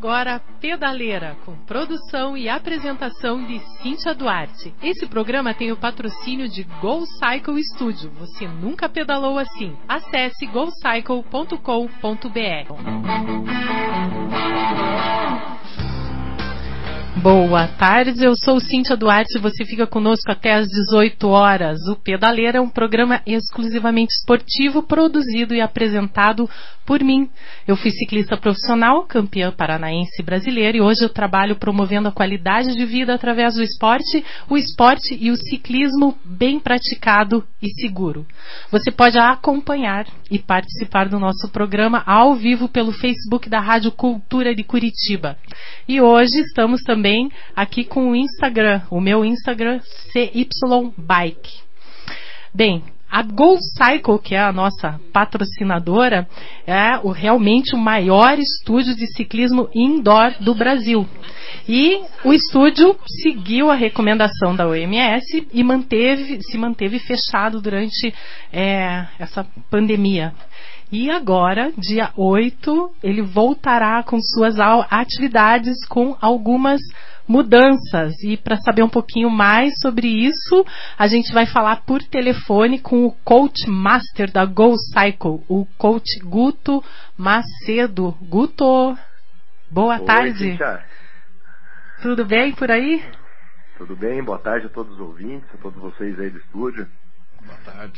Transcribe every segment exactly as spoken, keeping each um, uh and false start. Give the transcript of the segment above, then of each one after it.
agora Pedaleira, com produção e apresentação de Cíntia Duarte. Esse programa tem o patrocínio de Go Cycle Studio. Você nunca pedalou assim. Acesse go cycle ponto com ponto b r. Boa tarde, eu sou Cíntia Duarte e você fica conosco até às dezoito horas. O Pedaleira é um programa exclusivamente esportivo, produzido e apresentado por mim. Eu fui ciclista profissional, campeã paranaense e brasileira, e hoje eu trabalho promovendo a qualidade de vida através do esporte, o esporte e o ciclismo bem praticado e seguro. Você pode acompanhar e participar do nosso programa ao vivo pelo Facebook da Rádio Cultura de Curitiba. E hoje estamos também aqui com o Instagram, o meu Instagram C Y Bike. Bem, a Go Cycle, que é a nossa patrocinadora, é o, realmente o maior estúdio de ciclismo indoor do Brasil. E o estúdio seguiu a recomendação da O M S e manteve, se manteve fechado durante é, essa pandemia. E agora, dia oito, ele voltará com suas atividades com algumas mudanças. E para saber um pouquinho mais sobre isso, a gente vai falar por telefone com o Coach Master da Go Cycle, o Coach Guto Macedo. Guto, boa Oi, tarde. Cíntia. Tudo bem por aí? Tudo bem, boa tarde a todos os ouvintes, a todos vocês aí do estúdio. Boa tarde.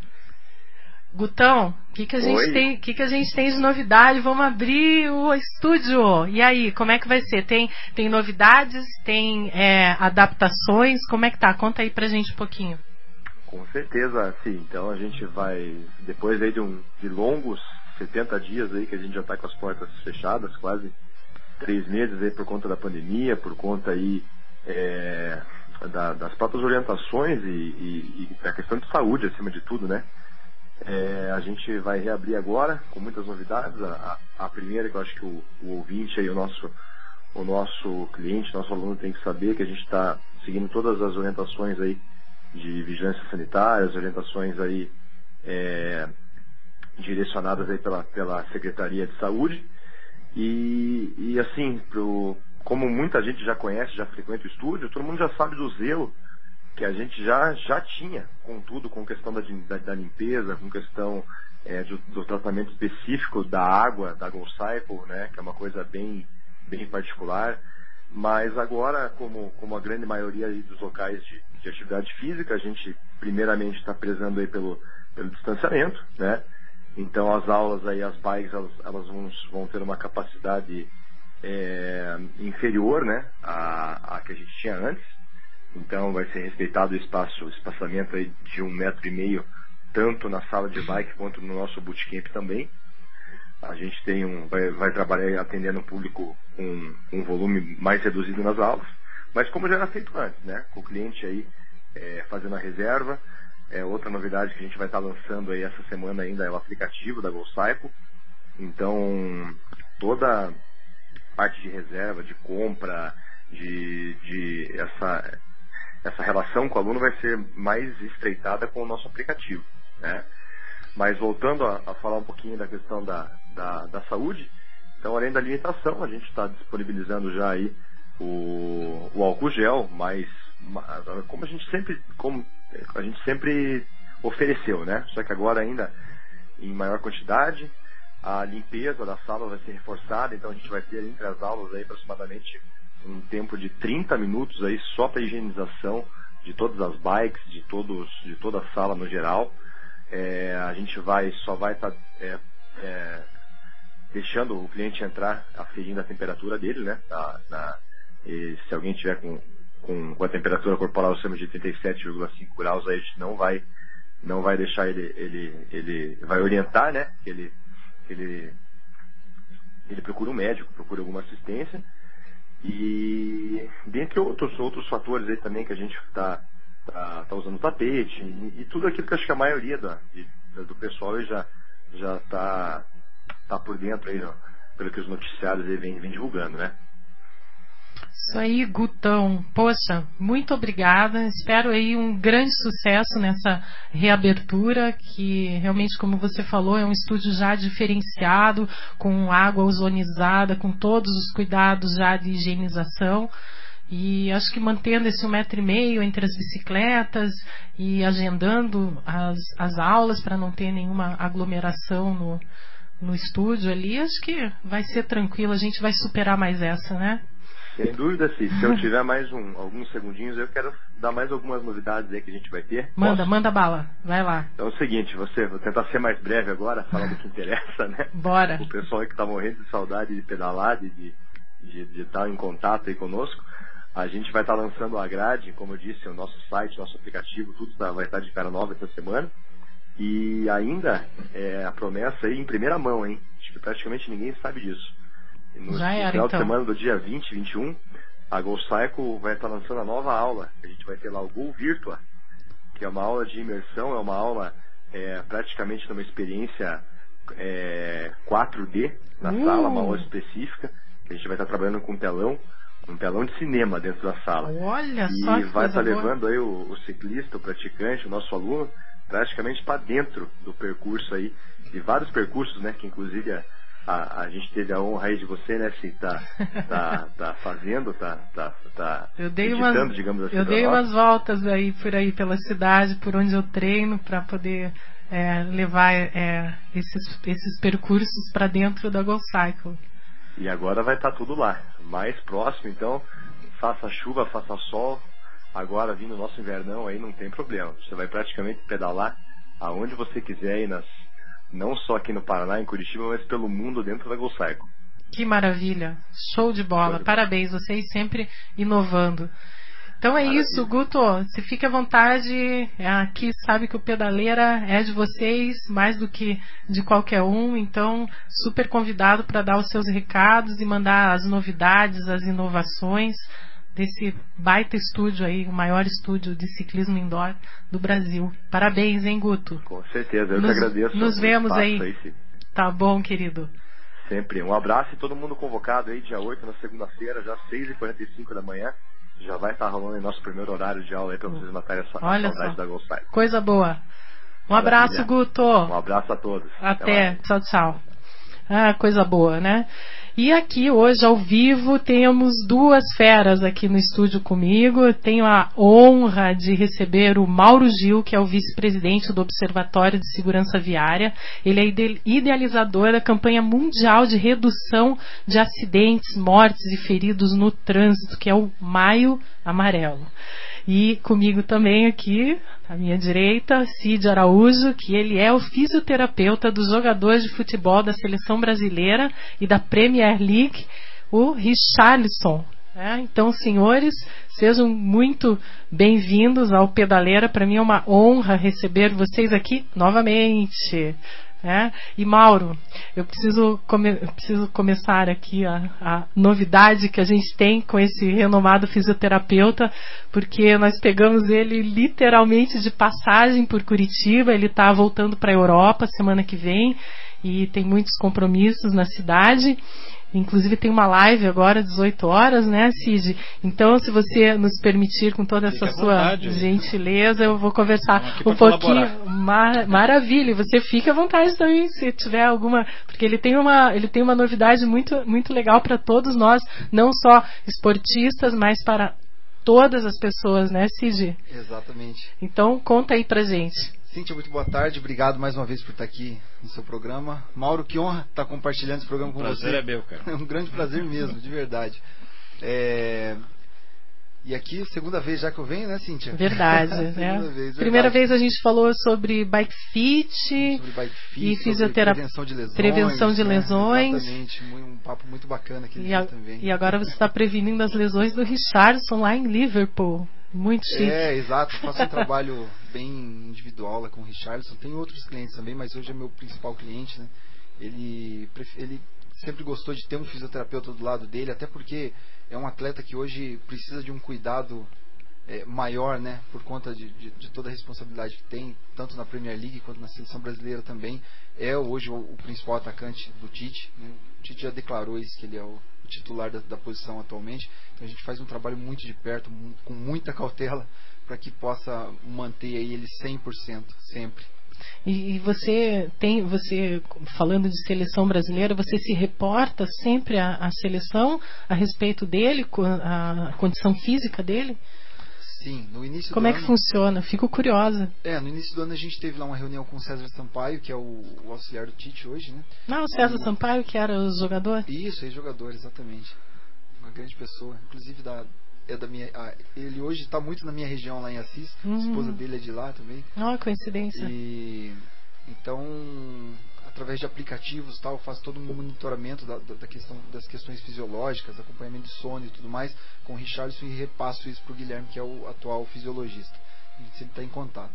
Gutão, o que, que, a gente tem, que, que a gente tem de novidade? Vamos abrir o estúdio. E aí, como é que vai ser? Tem, tem novidades? Tem é, adaptações? Como é que tá? Conta aí pra gente um pouquinho. Com certeza, sim. Então a gente vai, depois aí de, um, de longos setenta dias aí que a gente já tá com as portas fechadas, quase três meses aí por conta da pandemia, por conta aí é, da, das próprias orientações e, e, e da questão de saúde acima de tudo, né? É, a gente vai reabrir agora com muitas novidades. A, a primeira que eu acho que o, o ouvinte aí, o nosso, o nosso cliente, nosso aluno tem que saber que a gente está seguindo todas as orientações aí de vigilância sanitária, as orientações aí é, direcionadas aí pela, pela Secretaria de Saúde e, e assim, pro, como muita gente já conhece, já frequenta o estúdio, todo mundo já sabe do zelo que a gente já, já tinha, contudo, com questão da, da, da limpeza, com questão é, do, do tratamento específico da água, da Go Cycle, né, que é uma coisa bem, bem particular. Mas agora, como, como a grande maioria aí dos locais de, de atividade física, a gente primeiramente está prezando aí pelo, pelo distanciamento, né? Então as aulas aí, as bikes, elas, elas vão, vão ter uma capacidade é, inferior, né, à, à que a gente tinha antes. Então vai ser respeitado o espaço, o espaçamento aí de um metro e meio, tanto na sala de bike quanto no nosso bootcamp também. A gente tem um, vai, vai trabalhar atendendo o público com um volume mais reduzido nas aulas, mas como já era feito antes, né? Com o cliente aí é, fazendo a reserva. É, outra novidade que a gente vai estar lançando aí essa semana ainda é o aplicativo da Go Cycle. Então toda parte de reserva, de compra, de, de essa essa relação com o aluno vai ser mais estreitada com o nosso aplicativo, né? Mas voltando a, a falar um pouquinho da questão da, da, da saúde, então além da limitação, a gente está disponibilizando já aí o, o álcool gel, mas como a gente sempre, como a gente sempre ofereceu, né? Só que agora ainda em maior quantidade, a limpeza da sala vai ser reforçada, então a gente vai ter entre as aulas aí aproximadamente um tempo de trinta minutos aí só para higienização de todas as bikes, de, todos, de toda a sala no geral. É, a gente vai, só vai estar tá, é, é, deixando o cliente entrar aferindo a temperatura dele, né? Na, na, e se alguém tiver com, com, com a temperatura corporal acima de trinta e sete vírgula cinco graus, aí a gente não vai, não vai deixar ele, ele, ele vai orientar, né? Que ele, ele, ele procura um médico, procura alguma assistência. E dentre outros, outros fatores aí também que a gente está tá, tá usando tapete e, e tudo aquilo que acho que a maioria da, de, do pessoal já já está tá por dentro aí, ó, pelo que os noticiários aí vem, vem divulgando, né? Isso aí, Gutão. Poxa, muito obrigada. Espero aí um grande sucesso nessa reabertura, que realmente, como você falou, é um estúdio já diferenciado, com água ozonizada, com todos os cuidados já de higienização. E acho que mantendo esse um metro e meio entre as bicicletas e agendando as, as aulas para não ter nenhuma aglomeração no, no estúdio ali, acho que vai ser tranquilo, a gente vai superar mais essa, né? Sem dúvida, sim. Se eu tiver mais um, alguns segundinhos, eu quero dar mais algumas novidades aí que a gente vai ter. Manda, Posso? manda bala. Vai lá. Então é o seguinte, você, vou tentar ser mais breve agora, falar do que interessa, né? Bora. O pessoal aí que tá morrendo de saudade de pedalar, de, de, de, de estar em contato aí conosco. A gente vai estar lançando a grade, como eu disse, o nosso site, nosso aplicativo, tudo tá, vai estar de cara nova essa semana. E ainda é a promessa aí em primeira mão, hein? Acho que praticamente ninguém sabe disso. No, Já era, no final então. de semana do dia vinte e vinte e um, a GoCycle vai estar lançando a nova aula. A gente vai ter lá o Go Virtua, que é uma aula de imersão, é uma aula é, praticamente numa experiência é, quatro D na uh. sala, uma aula específica, que a gente vai estar trabalhando com um telão, um telão de cinema dentro da sala. Olha só e que vai estar boa. levando aí o, o ciclista, o praticante, o nosso aluno, praticamente para dentro do percurso aí, de vários percursos, né, que inclusive a A, a gente teve a honra aí de você, né, se tá, tá, tá fazendo, tá, tá, tá eu dei editando, umas, digamos assim. Eu dei umas voltas aí por aí pela cidade, por onde eu treino, para poder é, levar é, esses, esses percursos para dentro da GoCycle. E agora vai estar tá tudo lá, mais próximo, então, faça chuva, faça sol, agora vindo o nosso invernão aí não tem problema. Você vai praticamente pedalar aonde você quiser aí nas... não só aqui no Paraná, em Curitiba, mas pelo mundo dentro da GoCycle. Que maravilha, show de bola, de parabéns, vocês sempre inovando. Então é Maravilha. Isso, Guto, se fica à vontade, aqui sabe que o Pedaleira é de vocês, mais do que de qualquer um, então super convidado para dar os seus recados e mandar as novidades, as inovações desse baita estúdio aí, o maior estúdio de ciclismo indoor do Brasil. Parabéns, hein, Guto? Com certeza, eu nos, que agradeço. Nos vemos aí. aí Tá bom, querido. Sempre. Um abraço e todo mundo convocado aí, dia oito, na segunda-feira, já seis e quarenta e cinco da manhã. Já vai estar rolando em nosso primeiro horário de aula aí para vocês matarem essa saudade da GoCycle. Coisa boa. Um Maravilha. Abraço, Guto. Um abraço a todos. Até. Até tchau, tchau. Ah, coisa boa, né? E aqui hoje ao vivo temos duas feras aqui no estúdio comigo. Eu tenho a honra de receber o Mauro Gil, que é o vice-presidente do Observatório de Segurança Viária. Ele é idealizador da campanha mundial de redução de acidentes, mortes e feridos no trânsito, que é o Maio Amarelo. E comigo também aqui, à minha direita, Cid Araújo, que ele é o fisioterapeuta dos jogadores de futebol da Seleção Brasileira e da Premier League, o Richarlison. É, então, senhores, sejam muito bem-vindos ao Pedaleira. Para mim é uma honra receber vocês aqui novamente. É? E Mauro, eu preciso, come, eu preciso começar aqui a, a novidade que a gente tem com esse renomado fisioterapeuta, porque nós pegamos ele literalmente de passagem por Curitiba. Ele está voltando para a Europa semana que vem e tem muitos compromissos na cidade. Inclusive tem uma live agora, dezoito horas, né, Cid? Então, se você nos permitir, com toda essa sua vontade, gentileza, eu vou conversar um pouquinho. Mar, maravilha, você fica à vontade também, se tiver alguma, porque ele tem uma, ele tem uma novidade muito, muito legal para todos nós, não só esportistas, mas para todas as pessoas, né, Cid? Exatamente. Então, conta aí pra gente. Cíntia, muito boa tarde. Obrigado mais uma vez por estar aqui no seu programa. Mauro, que honra estar compartilhando esse programa com você. O prazer é meu, cara. É um grande prazer mesmo, de verdade. É... E aqui, segunda vez já que eu venho, né, Cíntia? Verdade. segunda né? vez, verdade. Primeira vez a gente falou sobre bike fit, sobre bike fit e fisioterapia, prevenção de lesões. Prevenção de né? lesões. Exatamente, um papo muito bacana aqui e, a, também. E agora você está prevenindo as lesões do Richarlison lá em Liverpool. Muito chique. É, exato. Eu faço um trabalho bem individual lá com o Richarlison. Tem outros clientes também, mas hoje é meu principal cliente, né? Ele, ele sempre gostou de ter um fisioterapeuta do lado dele, até porque é um atleta que hoje precisa de um cuidado é, maior, né? Por conta de, de, de toda a responsabilidade que tem, tanto na Premier League quanto na Seleção Brasileira também. É hoje o, o principal atacante do Tite, né? O Tite já declarou isso, que ele é o o titular da, da posição atualmente. Então a gente faz um trabalho muito de perto, mu- com muita cautela, para que possa manter aí ele cem por cento sempre. E, e você tem, você falando de seleção brasileira, você se reporta sempre à, à seleção a respeito dele, com a condição física dele? Sim, no início Como do é que ano, funciona? Fico curiosa. É, no início do ano a gente teve lá uma reunião com o César Sampaio, que é o, o auxiliar do Tite hoje, né? Não, o César e... Sampaio, que era o jogador? Isso, ex-jogador, exatamente. Uma grande pessoa, inclusive da, é da minha, ah, ele hoje está muito na minha região lá em Assis, uhum. A esposa dele é de lá também. Oh, coincidência. E então, através de aplicativos tal, eu faço todo um monitoramento da, da questão, das questões fisiológicas, acompanhamento de sono e tudo mais, com o Richarlison, e repasso isso para o Guilherme, que é o atual fisiologista. A gente sempre está em contato.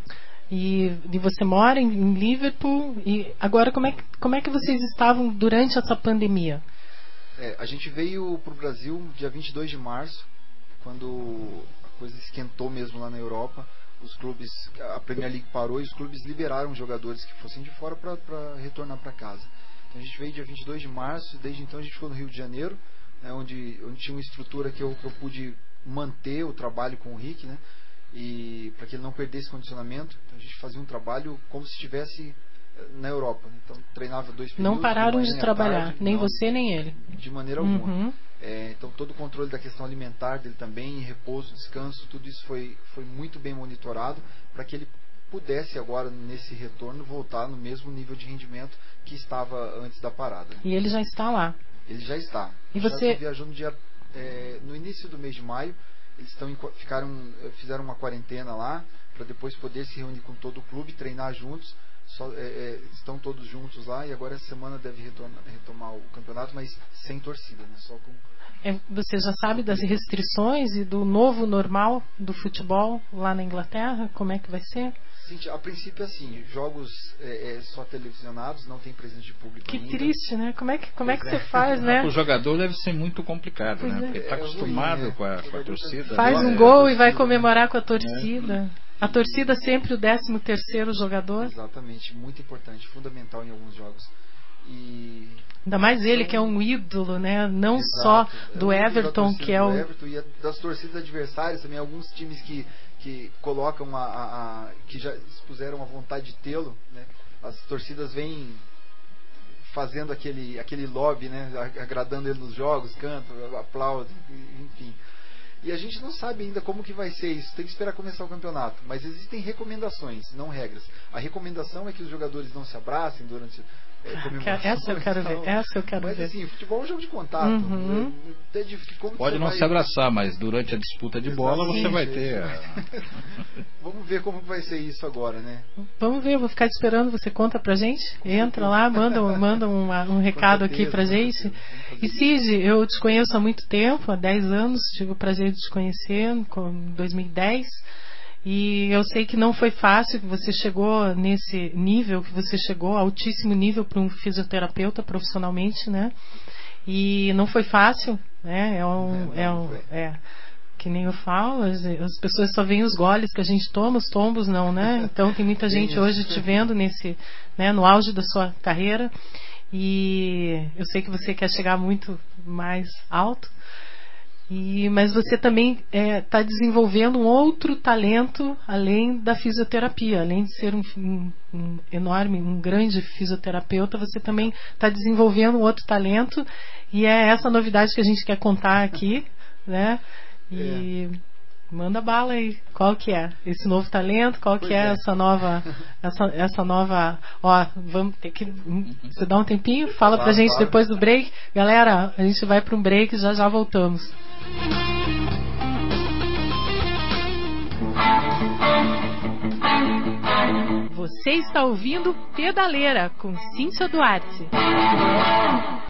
E, e você mora em, em Liverpool, e agora como é, que, como é que vocês estavam durante essa pandemia? É, a gente veio para o Brasil dia vinte e dois de março, quando a coisa esquentou mesmo lá na Europa. Os clubes, a Premier League parou e os clubes liberaram jogadores que fossem de fora para retornar para casa. Então a gente veio dia vinte e dois de março, desde então a gente ficou no Rio de Janeiro, né, onde, onde tinha uma estrutura que eu, que eu pude manter o trabalho com o Rick, né, e para que ele não perdesse condicionamento. Então a gente fazia um trabalho como se estivesse na Europa, né? Então treinava dois períodos. Não pararam de, de trabalhar, tarde, nem não, você nem ele. De maneira alguma. Uhum. É, então todo o controle da questão alimentar dele também, repouso, descanso, tudo isso foi, foi muito bem monitorado para que ele pudesse agora, nesse retorno, voltar no mesmo nível de rendimento que estava antes da parada. E ele já está lá? Ele já está. E já você viajou no, dia, é, no início do mês de maio. Eles estão em, ficaram, fizeram uma quarentena lá para depois poder se reunir com todo o clube, treinar juntos. Só, é, é, estão todos juntos lá, e agora essa semana deve retornar, retomar o campeonato, mas sem torcida, né? Só com... é, você já sabe das restrições e do novo normal do futebol lá na Inglaterra? Como é que vai ser? Sim, a princípio, assim, jogos é, é, só televisionados, não tem presença de público que ainda. Triste, né? Como é que, como é que você faz, né? O jogador deve ser muito complicado, pois né? é. Porque está acostumado é ruim, né? com, a, com a torcida. Faz um é, gol é, e vai torcida, comemorar né? com a torcida. É. A torcida sempre o décimo terceiro jogador. Exatamente, muito importante, fundamental em alguns jogos. E ainda mais ele, que é um ídolo, né? Não exato, só do é Everton, que é o Everton, e das torcidas adversárias também, alguns times que, que colocam a, a, a que já expuseram a vontade de tê-lo, né? As torcidas vêm fazendo aquele, aquele lobby, né? Agradando ele nos jogos, cantam, aplaudem, enfim. E a gente não sabe ainda como que vai ser isso, tem que esperar começar o campeonato. Mas existem recomendações, não regras. A recomendação é que os jogadores não se abracem durante é, comemorações. Essa eu quero ver, essa eu quero mas, ver. Mas assim, futebol é um jogo de contato. Uhum. É, é, como pode não vai... se abraçar, mas durante a disputa de bola você vai ter... Vamos ver como vai ser isso agora, né? Vamos ver, eu vou ficar esperando, você conta pra gente? Entra lá, manda, manda um, um recado certeza, aqui pra gente. E Cid, eu te conheço há muito tempo, há dez anos, tive o prazer de te conhecer, em dois mil e dez, e eu sei que não foi fácil, que você chegou nesse nível, que você chegou, altíssimo nível para um fisioterapeuta profissionalmente, né? E não foi fácil, né? É um, é um, é, que nem eu falo, as, as pessoas só veem os goles que a gente toma, os tombos não, né? Então tem muita gente hoje te vendo nesse, né, no auge da sua carreira, e eu sei que você quer chegar muito mais alto. E, mas você também está é, desenvolvendo um outro talento além da fisioterapia. Além de ser um, um, um enorme, um grande fisioterapeuta, você também está desenvolvendo um outro talento. E é essa novidade que a gente quer contar aqui, né? E é. Manda bala aí. Qual que é esse novo talento? Qual pois que é, é essa nova... Essa, essa nova... Ó, vamos ter que... Você dá um tempinho? Fala claro, pra gente claro. Depois do break. Galera, a gente vai para um break e já já voltamos. Você está ouvindo Pedaleira com Cíntia Duarte.